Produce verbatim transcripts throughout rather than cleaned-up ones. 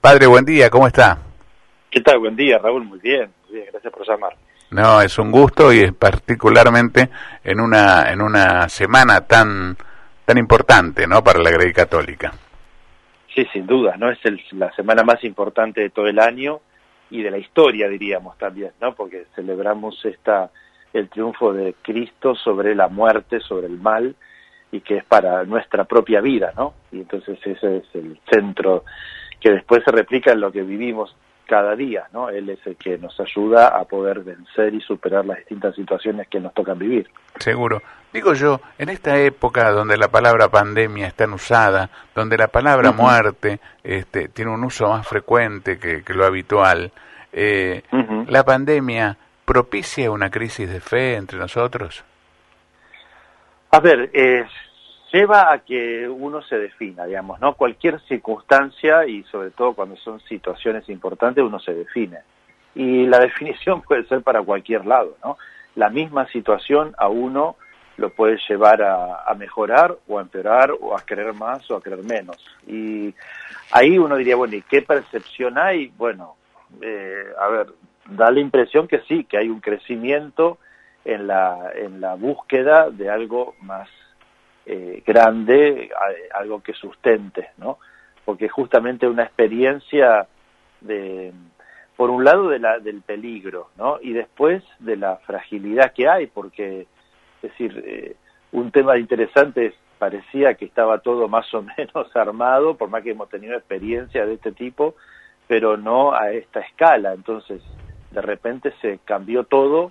Padre, buen día, ¿cómo está? ¿Qué tal? Buen día, Raúl. Muy bien, muy bien, gracias por llamar. No, es un gusto y es particularmente en una en una semana tan tan importante, ¿no? Para la Grey Católica. Sí, sin duda, ¿no? Es el, la semana más importante de todo el año y de la historia, diríamos también, ¿no? Porque celebramos esta el triunfo de Cristo sobre la muerte, sobre el mal, y que es para nuestra propia vida, ¿no? Y entonces ese es el centro que después se replica en lo que vivimos cada día, ¿no? Él es el que nos ayuda a poder vencer y superar las distintas situaciones que nos tocan vivir. Seguro. Digo yo, en esta época donde la palabra pandemia es tan usada, donde la palabra uh-huh. muerte este, tiene un uso más frecuente que, que lo habitual, eh, uh-huh. ¿la pandemia propicia una crisis de fe entre nosotros? A ver, eh, lleva a que uno se defina, digamos, ¿no? Cualquier circunstancia, y sobre todo cuando son situaciones importantes, uno se define. Y la definición puede ser para cualquier lado, ¿no? La misma situación a uno lo puede llevar a, a mejorar o a empeorar o a querer más o a querer menos. Y ahí uno diría, bueno, ¿y qué percepción hay? Bueno, eh, a ver, da la impresión que sí, que hay un crecimiento en la, en la búsqueda de algo más eh, grande, algo que sustente, ¿no? Porque justamente una experiencia de, por un lado de la, del peligro, ¿no? Y después de la fragilidad que hay, porque, es decir, eh, un tema interesante es, parecía que estaba todo más o menos armado, por más que hemos tenido experiencia de este tipo, pero no a esta escala. Entonces, de repente se cambió todo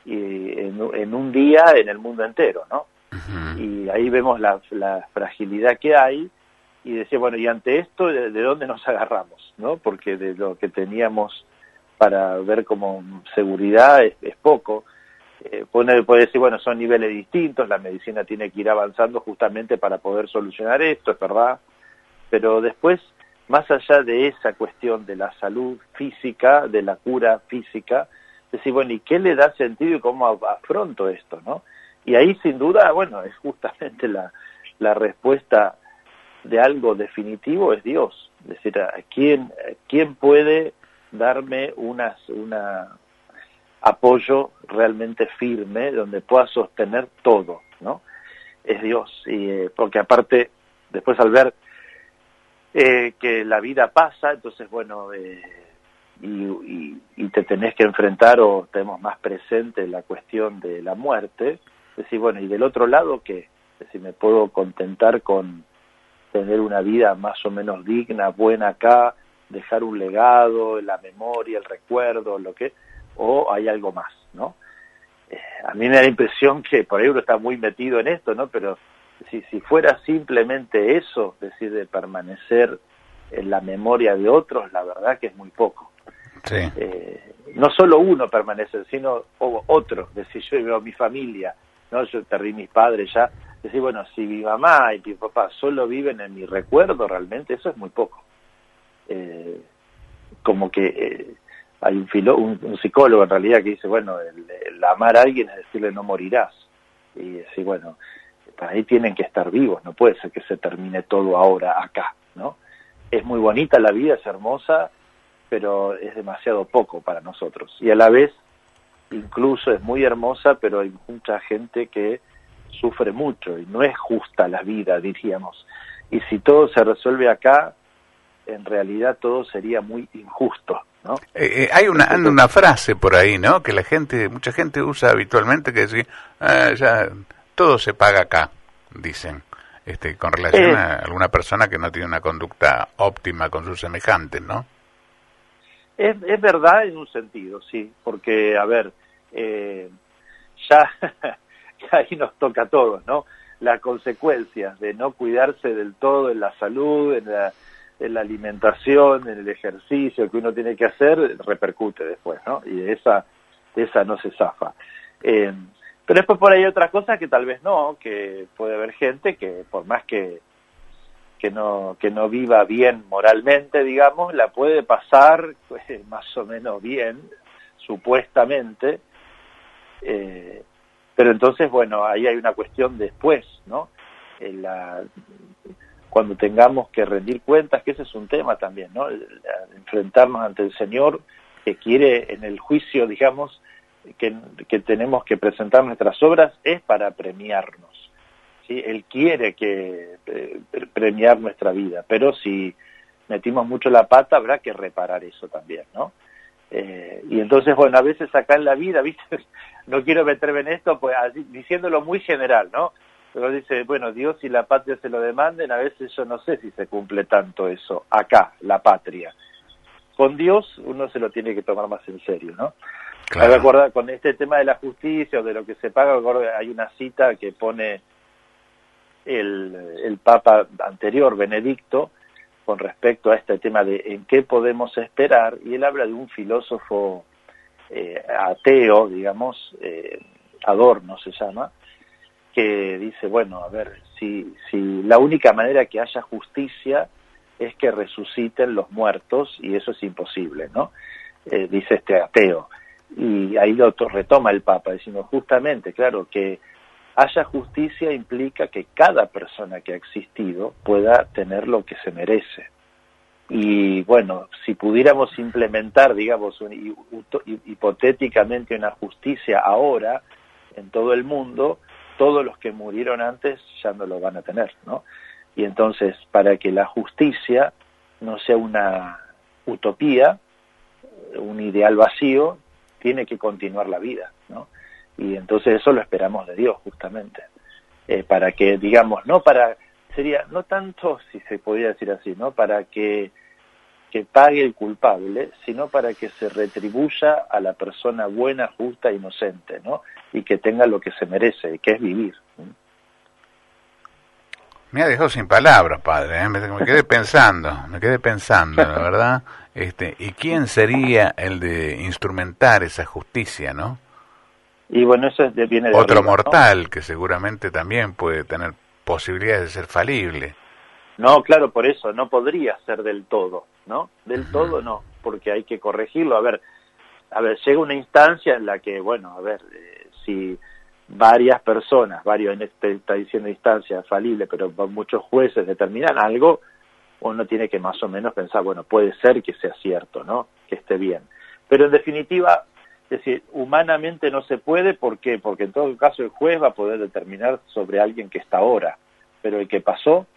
y en, en un día en el mundo entero, ¿no? Uh-huh. Y ahí vemos la, la fragilidad que hay y decía, bueno, y ante esto, ¿de, de dónde nos agarramos? ¿No? Porque de lo que teníamos para ver como seguridad es, es poco. Eh, puede, puede decir, bueno, son niveles distintos, la medicina tiene que ir avanzando justamente para poder solucionar esto, es verdad, pero después, más allá de esa cuestión de la salud física, de la cura física, decir, bueno, ¿y qué le da sentido y cómo afronto esto, no? Y ahí, sin duda, bueno, es justamente la, la respuesta de algo definitivo, es Dios. Es decir, ¿a quién, quién puede darme una, una apoyo realmente firme donde pueda sostener todo, ¿no? Es Dios. Y eh, porque aparte, después al ver eh, que la vida pasa, entonces, bueno... Eh, Y, y, y te tenés que enfrentar o tenemos más presente la cuestión de la muerte, decir, bueno, y del otro lado, ¿qué? Es decir, me puedo contentar con tener una vida más o menos digna, buena acá, dejar un legado, la memoria, el recuerdo, lo que, o hay algo más, ¿no? Eh, a mí me da la impresión que por ahí uno está muy metido en esto, ¿no? Pero si, si fuera simplemente eso, es decir, de permanecer en la memoria de otros, la verdad que es muy poco. Sí. Eh, no solo uno permanece, sino otro. Decir, yo veo a mi familia, no, yo perdí mis padres ya. Decir, bueno, si mi mamá y mi papá solo viven en mi recuerdo, realmente eso es muy poco. Eh, como que eh, hay un, filo, un, un psicólogo en realidad que dice, bueno, el, el amar a alguien es decirle no morirás. Y decir, bueno, para ahí tienen que estar vivos, no puede ser que se termine todo ahora acá, ¿no? Es muy bonita la vida, es hermosa, pero es demasiado poco para nosotros. Y a la vez, incluso es muy hermosa, pero hay mucha gente que sufre mucho y no es justa la vida, diríamos. Y si todo se resuelve acá, en realidad todo sería muy injusto, ¿no? Eh, eh, hay una, Entonces, una frase por ahí, ¿no? Que la gente, mucha gente usa habitualmente, que dice, ah, ya todo se paga acá, dicen. Este, con relación eh, a alguna persona que no tiene una conducta óptima con sus semejantes, ¿no? Es, es verdad en un sentido, sí, porque, a ver, eh, ya, ya ahí nos toca a todos, ¿no? Las consecuencias de no cuidarse del todo en la salud, en la, en la alimentación, en el ejercicio que uno tiene que hacer, repercute después, ¿no? Y de esa, de esa no se zafa. Eh, Pero después por ahí hay otras cosas que tal vez no, que puede haber gente que por más que que no que no viva bien moralmente, digamos, la puede pasar pues, más o menos bien, supuestamente, eh, pero entonces, bueno, ahí hay una cuestión después, ¿no? En la, cuando tengamos que rendir cuentas, que ese es un tema también, ¿no? El, el enfrentarnos ante el Señor, que quiere en el juicio, digamos, que, que tenemos que presentar nuestras obras, es para premiarnos, ¿sí? Él quiere que eh, premiar nuestra vida, pero si metimos mucho la pata, habrá que reparar eso también, ¿no? Eh, y entonces, bueno, a veces acá en la vida, ¿viste? No quiero meterme en esto, pues así, diciéndolo muy general, ¿no? Pero dice, bueno, Dios y la patria se lo demanden, a veces yo no sé si se cumple tanto eso, acá, la patria. Con Dios uno se lo tiene que tomar más en serio, ¿no? Claro. Me recuerda con este tema de la justicia o de lo que se paga, hay una cita que pone el, el Papa anterior, Benedicto, con respecto a este tema de en qué podemos esperar, y él habla de un filósofo eh, ateo, digamos, eh, Adorno se llama, que dice, bueno, a ver, si, si la única manera que haya justicia es que resuciten los muertos, y eso es imposible, ¿no? Eh, dice este ateo. Y ahí lo retoma el Papa, diciendo justamente, claro, que haya justicia implica que cada persona que ha existido pueda tener lo que se merece. Y bueno, si pudiéramos implementar, digamos, un, hipotéticamente una justicia ahora en todo el mundo, todos los que murieron antes ya no lo van a tener, ¿no? Y entonces, para que la justicia no sea una utopía, un ideal vacío, tiene que continuar la vida, ¿no? Y entonces eso lo esperamos de Dios, justamente, eh, para que, digamos, no para, sería, no tanto, si se podría decir así, ¿no? Para que, que pague el culpable, sino para que se retribuya a la persona buena, justa, inocente, ¿no? Y que tenga lo que se merece, que es vivir. Me ha dejado sin palabras, padre, ¿eh? me, me quedé pensando, me quedé pensando, la verdad, este, ¿y quién sería el de instrumentar esa justicia, no? Y bueno, eso es de, viene de Otro arriba, mortal, ¿no? Que seguramente también puede tener posibilidades de ser falible. No, claro, por eso, no podría ser del todo, ¿no? Del uh-huh. todo no, porque hay que corregirlo. A ver, a ver, llega una instancia en la que, bueno, a ver, eh, si varias personas, varios en este está diciendo instancia falible, pero muchos jueces determinan algo, uno tiene que más o menos pensar, bueno, puede ser que sea cierto, ¿no? Que esté bien. Pero en definitiva, es decir, humanamente no se puede, ¿por qué? Porque en todo caso el juez va a poder determinar sobre alguien que está ahora, pero el que pasó,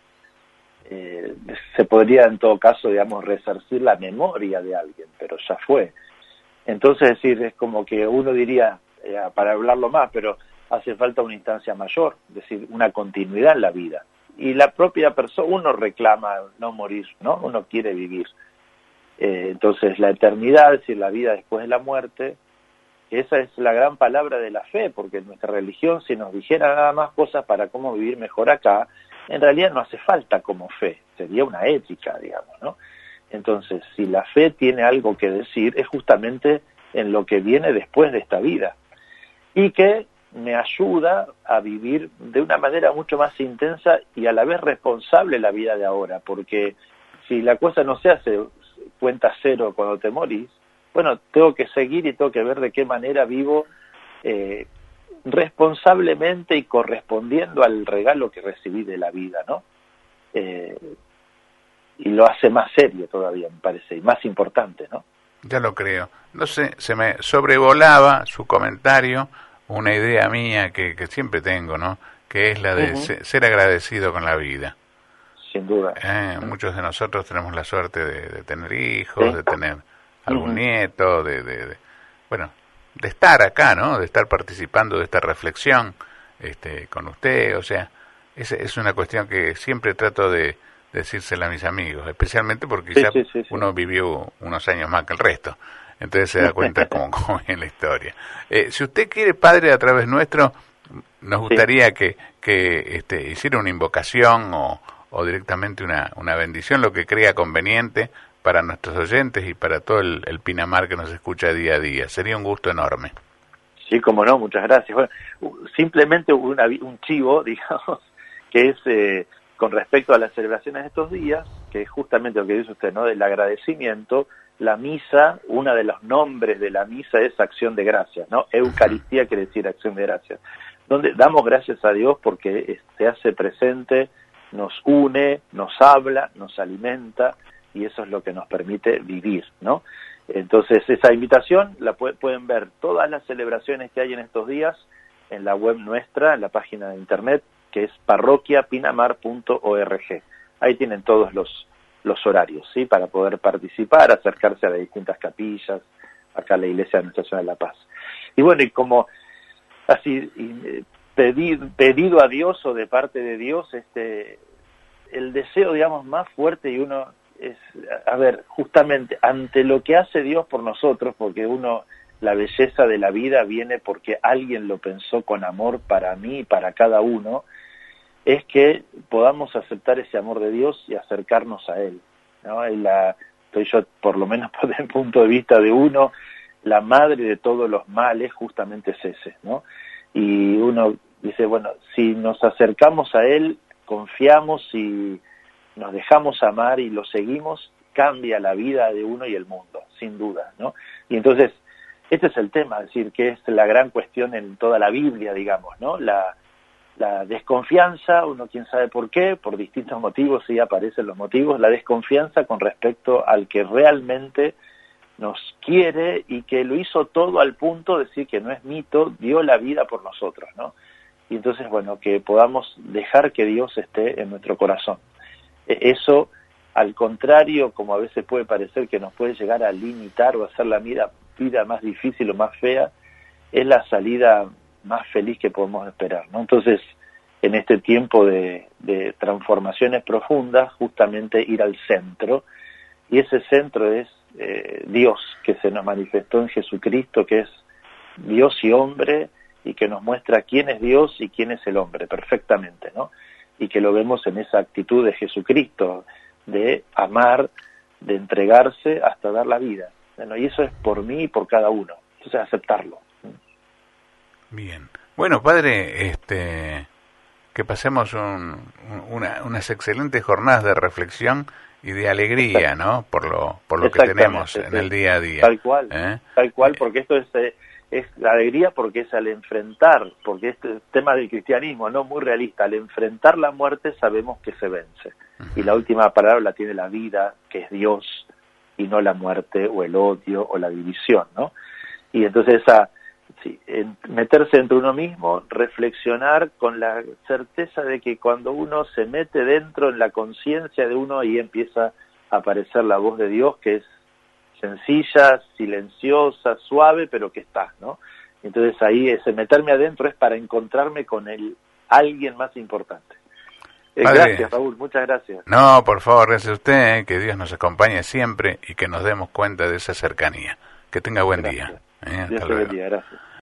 eh, se podría en todo caso, digamos, resarcir la memoria de alguien, pero ya fue. Entonces, es decir, es como que uno diría, eh, para hablarlo más, pero hace falta una instancia mayor, es decir, una continuidad en la vida. Y la propia persona, uno reclama no morir, ¿no? Uno quiere vivir. Eh, entonces, la eternidad, es decir, la vida después de la muerte, esa es la gran palabra de la fe, porque en nuestra religión, si nos dijera nada más cosas para cómo vivir mejor acá, en realidad no hace falta como fe, sería una ética, digamos, ¿no? Entonces, si la fe tiene algo que decir, es justamente en lo que viene después de esta vida, y que me ayuda a vivir de una manera mucho más intensa y a la vez responsable la vida de ahora, porque si la cosa no se hace cuenta cero cuando te morís, bueno, tengo que seguir y tengo que ver de qué manera vivo eh, responsablemente y correspondiendo al regalo que recibí de la vida, ¿no? Eh, y lo hace más serio todavía, me parece, y más importante, ¿no? Ya lo creo. No sé, se me sobrevolaba su comentario una idea mía que, que siempre tengo, ¿no? Que es la de uh-huh. se, ser agradecido con la vida. Sin duda. Eh, uh-huh. Muchos de nosotros tenemos la suerte de, de tener hijos, ¿sí? de tener algún uh-huh. nieto, de, de, de, bueno, de estar acá, ¿no? De estar participando de esta reflexión este, con usted, o sea, es, es una cuestión que siempre trato de decírsela a mis amigos, especialmente porque sí, ya sí, sí, sí. uno vivió unos años más que el resto. Entonces se da cuenta cómo, cómo es la historia. Eh, si usted quiere, padre, a través nuestro, nos gustaría sí. que, que este, hiciera una invocación o, o directamente una, una bendición, lo que crea conveniente para nuestros oyentes y para todo el, el Pinamar que nos escucha día a día. Sería un gusto enorme. Sí, como no, muchas gracias. Bueno, simplemente una, un chivo, digamos, que es eh, con respecto a las celebraciones de estos días, que es justamente lo que dice usted, ¿no? Del agradecimiento. La misa, uno de los nombres de la misa es acción de gracias, ¿no? Eucaristía quiere decir acción de gracias, donde damos gracias a Dios porque se hace presente nos une, nos habla, nos alimenta, y eso es lo que nos permite vivir, ¿no? Entonces, esa invitación la pu- pueden ver todas las celebraciones que hay en estos días en la web nuestra, en la página de internet, que es parroquia pinamar punto org. Ahí tienen todos los, los horarios, ¿sí? Para poder participar, acercarse a las distintas capillas, acá a la iglesia de Nuestra Señora de la Paz. Y bueno, y como así y, pedido, pedido a Dios o de parte de Dios, este, el deseo, digamos, más fuerte, y uno es, a ver, justamente ante lo que hace Dios por nosotros, porque uno, la belleza de la vida viene porque alguien lo pensó con amor para mí y para cada uno, es que podamos aceptar ese amor de Dios y acercarnos a Él, ¿no? Y la, estoy yo, por lo menos por el punto de vista de uno, la madre de todos los males justamente es ese, ¿no? Y uno dice, bueno, si nos acercamos a Él, confiamos y nos dejamos amar y lo seguimos, cambia la vida de uno y el mundo, sin duda, ¿no? Y entonces, este es el tema, es decir, que es la gran cuestión en toda la Biblia, digamos, ¿no? La, la desconfianza, uno quién sabe por qué, por distintos motivos, sí aparecen los motivos, la desconfianza con respecto al que realmente nos quiere y que lo hizo todo al punto de decir que no es mito, dio la vida por nosotros, ¿no? Y entonces, bueno, que podamos dejar que Dios esté en nuestro corazón. Eso, al contrario, como a veces puede parecer que nos puede llegar a limitar o hacer la vida, vida más difícil o más fea, es la salida más feliz que podemos esperar, ¿no? Entonces, en este tiempo de, de transformaciones profundas, justamente ir al centro, y ese centro es eh, Dios, que se nos manifestó en Jesucristo, que es Dios y hombre, y que nos muestra quién es Dios y quién es el hombre, perfectamente, ¿no? Y que lo vemos en esa actitud de Jesucristo, de amar, de entregarse hasta dar la vida. Bueno, y eso es por mí y por cada uno. Entonces, aceptarlo. Bien. Bueno, padre, este, que pasemos un, una, unas excelentes jornadas de reflexión y de alegría, ¿no? Por lo, por lo que tenemos en el día a día. Tal cual, ¿Eh? tal cual, porque esto es... Eh, es la alegría porque es al enfrentar, porque este tema del cristianismo, no muy realista, al enfrentar la muerte sabemos que se vence. Uh-huh. Y la última palabra la tiene la vida, que es Dios, y no la muerte o el odio o la división, ¿no? Y entonces esa, sí, en, meterse entre uno mismo, reflexionar con la certeza de que cuando uno se mete dentro en la conciencia de uno, ahí empieza a aparecer la voz de Dios, que es sencilla, silenciosa, suave, pero que está, ¿no? Entonces ahí ese meterme adentro es para encontrarme con el alguien más importante. Eh, gracias, Raúl, muchas gracias. No, por favor, gracias a usted, eh, que Dios nos acompañe siempre y que nos demos cuenta de esa cercanía. Que tenga buen gracias. día. Eh, Dios te bendiga, gracias.